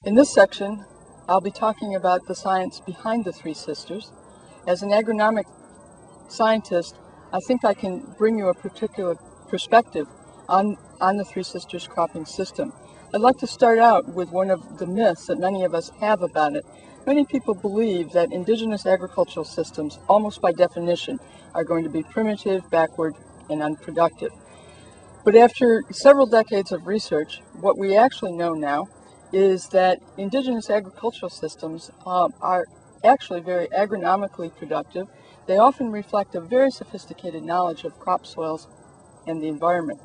In this section, I'll be talking about the science behind the Three Sisters. As an agronomic scientist, I think I can bring you a particular perspective on the Three Sisters cropping system. I'd like to start out with one of the myths that many of us have about it. Many people believe that indigenous agricultural systems, almost by definition, are going to be primitive, backward, and unproductive. But after several decades of research, what we actually know now is that indigenous agricultural systems are actually very agronomically productive. They often reflect a very sophisticated knowledge of crop soils and the environment.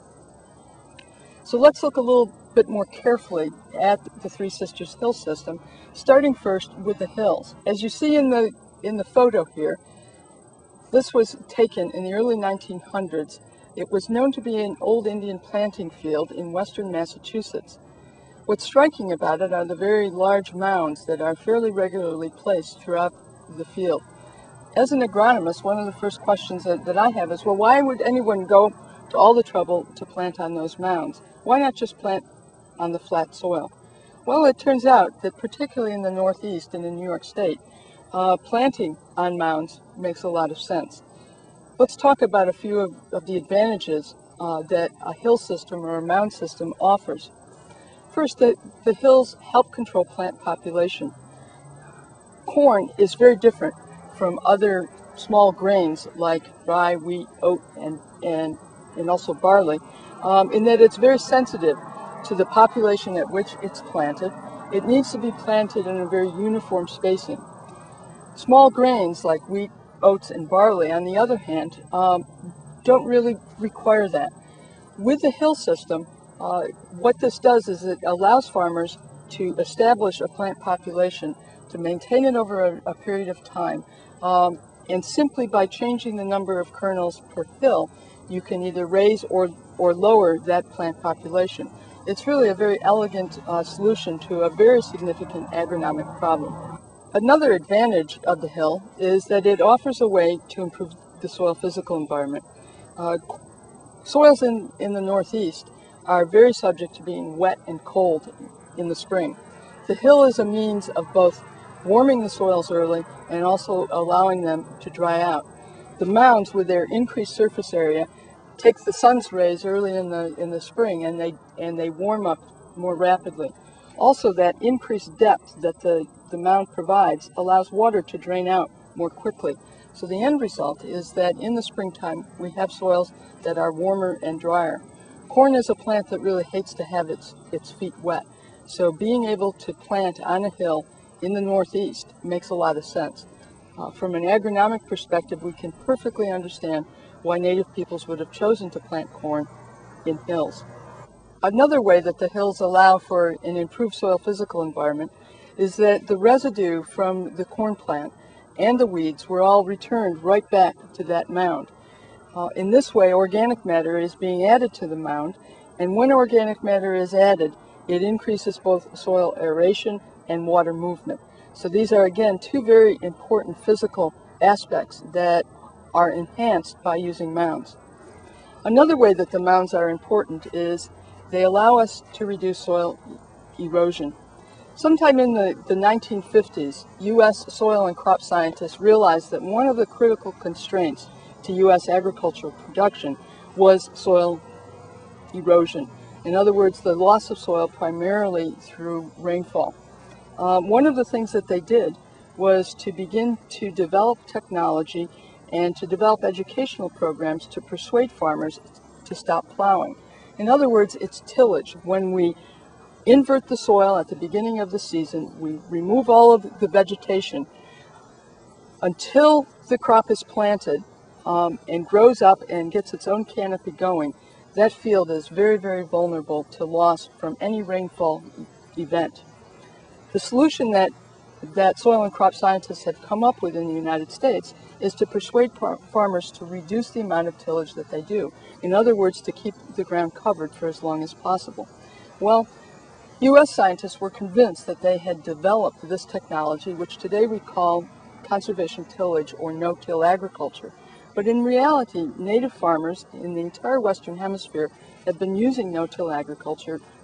So let's look a little bit more carefully at the Three Sisters hill system, starting first with the hills. As you see in the photo here, this was taken in the early 1900s. It was known to be an old Indian planting field in western Massachusetts. What's striking about it are the very large mounds that are fairly regularly placed throughout the field. As an agronomist, one of the first questions that I have is, well, why would anyone go to all the trouble to plant on those mounds? Why not just plant on the flat soil? Well, it turns out that particularly in the Northeast and in New York State, planting on mounds makes a lot of sense. Let's talk about a few of the advantages that a hill system or a mound system offers. First, the hills help control plant population. Corn is very different from other small grains like rye, wheat, oat, and also barley, in that it's very sensitive to the population at which it's planted. It needs to be planted in a very uniform spacing. Small grains like wheat, oats, and barley, on the other hand, don't really require that. With the hill system, what this does is it allows farmers to establish a plant population, to maintain it over a period of time, and simply by changing the number of kernels per hill, you can either raise or lower that plant population. It's really a very elegant solution to a very significant agronomic problem. Another advantage of the hill is that it offers a way to improve the soil physical environment. Soils in the Northeast are very subject to being wet and cold in the spring. The hill is a means of both warming the soils early and also allowing them to dry out. The mounds, with their increased surface area, take the sun's rays early in the spring, and they warm up more rapidly. Also, that increased depth that the mound provides allows water to drain out more quickly. So the end result is that in the springtime we have soils that are warmer and drier. Corn is a plant that really hates to have its feet wet. So being able to plant on a hill in the Northeast makes a lot of sense. From an agronomic perspective, we can perfectly understand why native peoples would have chosen to plant corn in hills. Another way that the hills allow for an improved soil physical environment is that the residue from the corn plant and the weeds were all returned right back to that mound. In this way, organic matter is being added to the mound, and when organic matter is added, it increases both soil aeration and water movement. So these are, again, two very important physical aspects that are enhanced by using mounds. Another way that the mounds are important is they allow us to reduce soil erosion. Sometime in the 1950s, U.S. soil and crop scientists realized that one of the critical constraints to U.S. agricultural production was soil erosion. In other words, the loss of soil primarily through rainfall. One of the things that they did was to begin to develop technology and to develop educational programs to persuade farmers to stop plowing. In other words, it's tillage. When we invert the soil at the beginning of the season, we remove all of the vegetation until the crop is planted and grows up and gets its own canopy going. That field is very, very vulnerable to loss from any rainfall event. The solution that soil and crop scientists have come up with in the United States is to persuade farmers to reduce the amount of tillage that they do. In other words, to keep the ground covered for as long as possible. Well, U.S. scientists were convinced that they had developed this technology, which today we call conservation tillage or no-till agriculture. But in reality, native farmers in the entire Western Hemisphere have been using no-till agriculture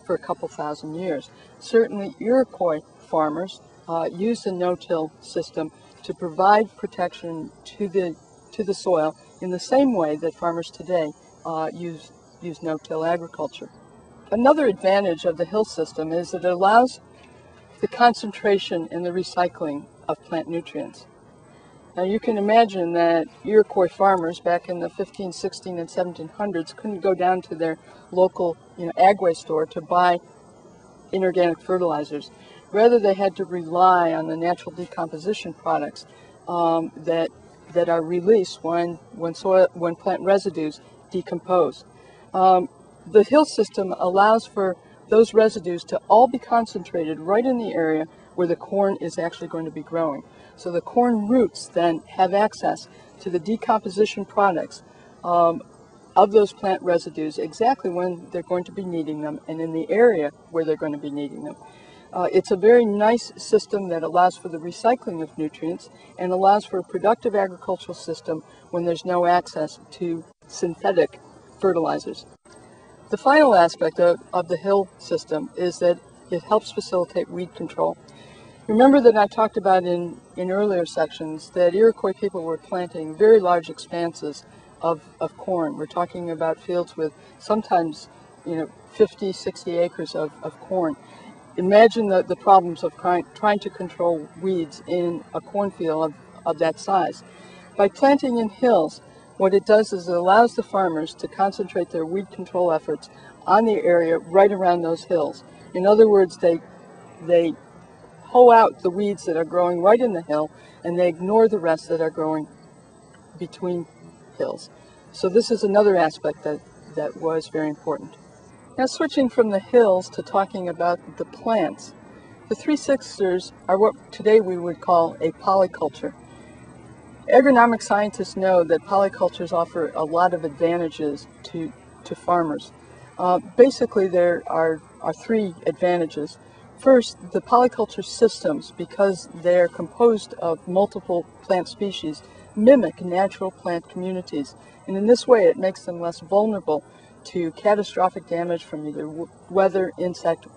for a couple thousand years. Certainly Iroquois farmers used the no-till system to provide protection to the soil in the same way that farmers today use no-till agriculture. Another advantage of the hill system is that it allows the concentration and the recycling of plant nutrients. Now you can imagine that Iroquois farmers back in the 15, 16, and 1700s couldn't go down to their local Agway store to buy inorganic fertilizers. Rather, they had to rely on the natural decomposition products that are released when plant residues decompose. The hill system allows for those residues to all be concentrated right in the area where the corn is actually going to be growing. So the corn roots then have access to the decomposition products of those plant residues exactly when they're going to be needing them and in the area where they're going to be needing them. It's a very nice system that allows for the recycling of nutrients and allows for a productive agricultural system when there's no access to synthetic fertilizers. The final aspect of the hill system is that it helps facilitate weed control. Remember that I talked about in earlier sections that Iroquois people were planting very large expanses of corn. We're talking about fields with sometimes 50, 60 acres of corn. Imagine the problems of trying to control weeds in a cornfield of that size. By planting in hills, what it does is it allows the farmers to concentrate their weed control efforts on the area right around those hills. In other words, they hoe out the weeds that are growing right in the hill, and they ignore the rest that are growing between hills. So this is another aspect that was very important. Now, switching from the hills to talking about the plants, the Three Sisters are what today we would call a polyculture. Agronomic scientists know that polycultures offer a lot of advantages to farmers. Basically, there are three advantages. First, the polyculture systems, because they're composed of multiple plant species, mimic natural plant communities. And in this way, it makes them less vulnerable to catastrophic damage from either weather, insect,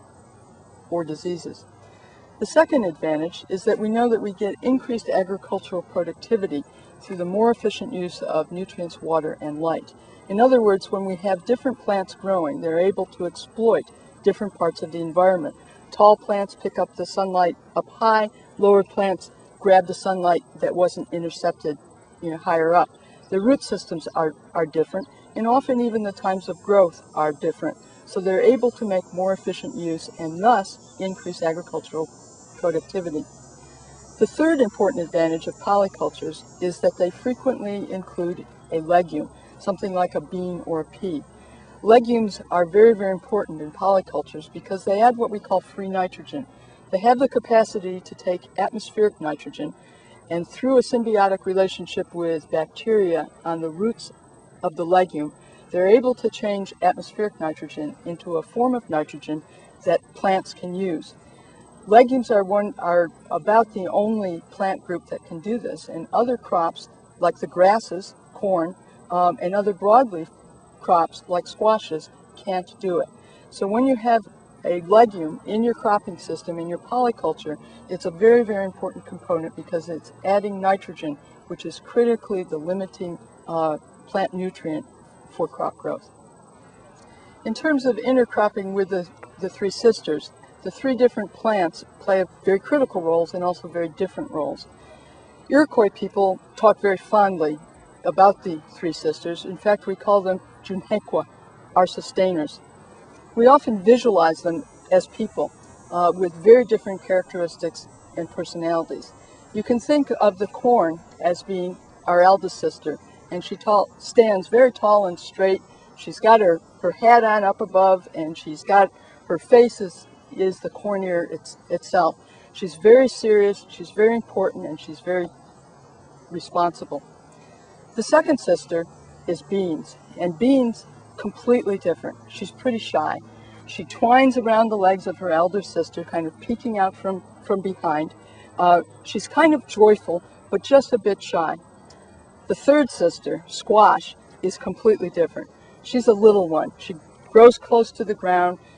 or diseases. The second advantage is that we know that we get increased agricultural productivity through the more efficient use of nutrients, water, and light. In other words, when we have different plants growing, they're able to exploit different parts of the environment. Tall plants pick up the sunlight up high, lower plants grab the sunlight that wasn't intercepted higher up. The root systems are different, and often even the times of growth are different. So they're able to make more efficient use and thus increase agricultural productivity. The third important advantage of polycultures is that they frequently include a legume, something like a bean or a pea. Legumes are very, very important in polycultures because they add what we call free nitrogen. They have the capacity to take atmospheric nitrogen, and through a symbiotic relationship with bacteria on the roots of the legume, they're able to change atmospheric nitrogen into a form of nitrogen that plants can use. Legumes are about the only plant group that can do this, and other crops like the grasses, corn, and other broadleaf crops like squashes can't do it. So when you have a legume in your cropping system, in your polyculture, it's a very, very important component because it's adding nitrogen, which is critically the limiting plant nutrient for crop growth. In terms of intercropping with the Three Sisters, the three different plants play very critical roles and also very different roles. Iroquois people talk very fondly about the Three Sisters. In fact, we call them Junhequa, our sustainers. We often visualize them as people with very different characteristics and personalities. You can think of the corn as being our eldest sister, and she stands very tall and straight. She's got her hat on up above, and she's got her face is the corn ear itself. She's very serious, she's very important, and she's very responsible. The second sister is Beans, and Beans completely different. She's pretty shy. She twines around the legs of her elder sister, kind of peeking out from behind. She's kind of joyful, but just a bit shy. The third sister, Squash, is completely different. She's a little one. She grows close to the ground.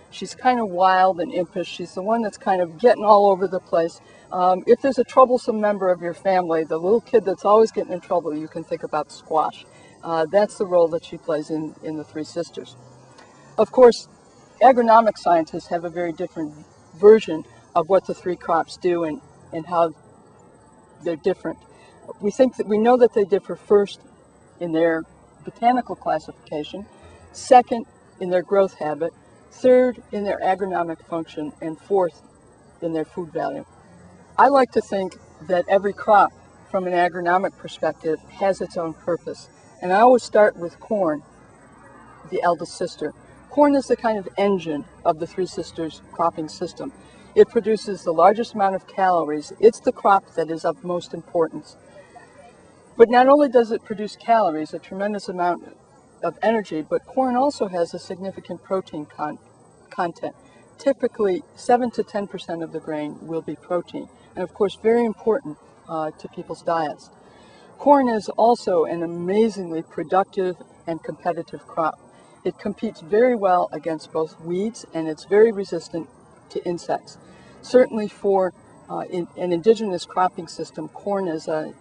She's kind of wild and impish. She's the one that's kind of getting all over the place. If there's a troublesome member of your family, the little kid that's always getting in trouble, you can think about Squash. That's the role that she plays in the Three Sisters. Of course, agronomic scientists have a very different version of what the three crops do and how they're different. We know that they differ first in their botanical classification, second in their growth habit, third in their agronomic function, and fourth in their food value. I like to think that every crop from an agronomic perspective has its own purpose. And I always start with corn, the eldest sister. Corn is the kind of engine of the Three Sisters cropping system. It produces the largest amount of calories. It's the crop that is of most importance. But not only does it produce calories, a tremendous amount of energy, but corn also has a significant protein content. Typically, 7 to 10% of the grain will be protein, and of course very important to people's diets. Corn is also an amazingly productive and competitive crop. It competes very well against both weeds, and it's very resistant to insects. Certainly for an indigenous cropping system, corn is a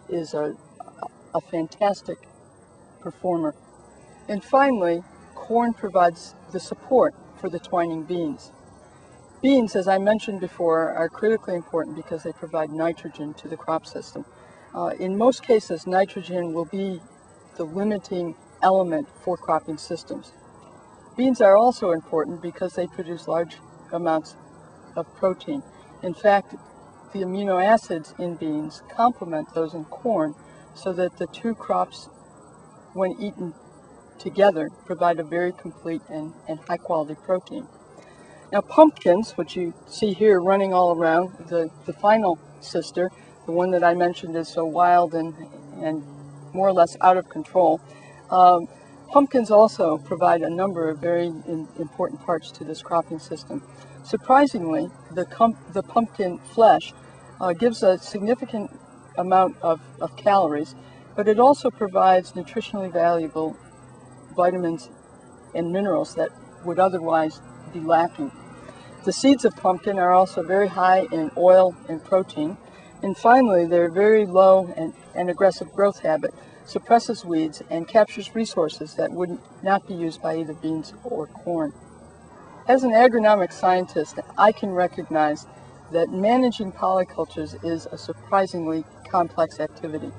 fantastic performer. And finally, corn provides the support for the twining beans. Beans, as I mentioned before, are critically important because they provide nitrogen to the crop system. In most cases, nitrogen will be the limiting element for cropping systems. Beans are also important because they produce large amounts of protein. In fact, the amino acids in beans complement those in corn so that the two crops, when eaten together, provide a very complete and high-quality protein. Now pumpkins, which you see here running all around, the final sister, the one that I mentioned is so wild and more or less out of control, pumpkins also provide a number of very important parts to this cropping system. Surprisingly, the pumpkin flesh gives a significant amount of calories, but it also provides nutritionally valuable vitamins and minerals that would otherwise be lacking. The seeds of pumpkin are also very high in oil and protein. And finally, their very low and aggressive growth habit suppresses weeds and captures resources that would not be used by either beans or corn. As an agronomic scientist, I can recognize that managing polycultures is a surprisingly complex activity.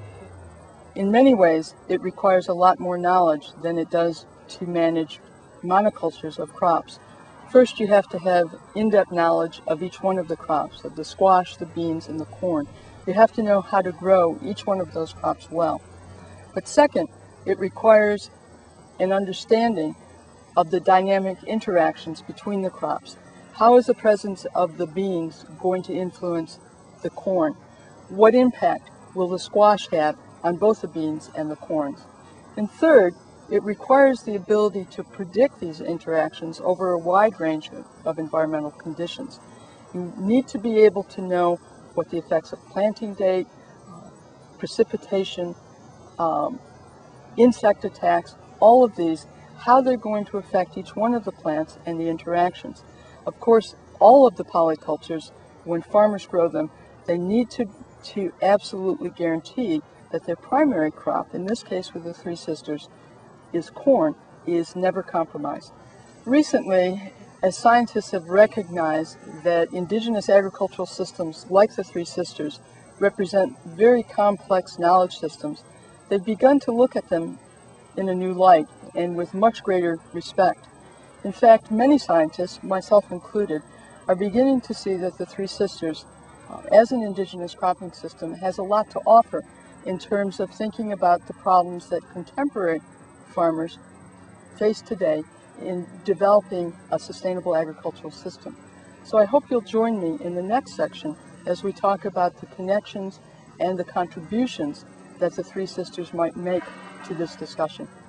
In many ways, it requires a lot more knowledge than it does to manage monocultures of crops. First, you have to have in-depth knowledge of each one of the crops, of the squash, the beans, and the corn. You have to know how to grow each one of those crops well. But second, it requires an understanding of the dynamic interactions between the crops. How is the presence of the beans going to influence the corn? What impact will the squash have on both the beans and the corns? And third, it requires the ability to predict these interactions over a wide range of environmental conditions. You need to be able to know what the effects of planting date, precipitation, insect attacks, all of these, how they're going to affect each one of the plants and the interactions. Of course, all of the polycultures, when farmers grow them, they need to absolutely guarantee that their primary crop, in this case with the Three Sisters, is corn, is never compromised. Recently, as scientists have recognized that indigenous agricultural systems like the Three Sisters represent very complex knowledge systems, they've begun to look at them in a new light and with much greater respect. In fact, many scientists, myself included, are beginning to see that the Three Sisters, as an indigenous cropping system, has a lot to offer in terms of thinking about the problems that contemporary farmers face today in developing a sustainable agricultural system. So I hope you'll join me in the next section as we talk about the connections and the contributions that the Three Sisters might make to this discussion.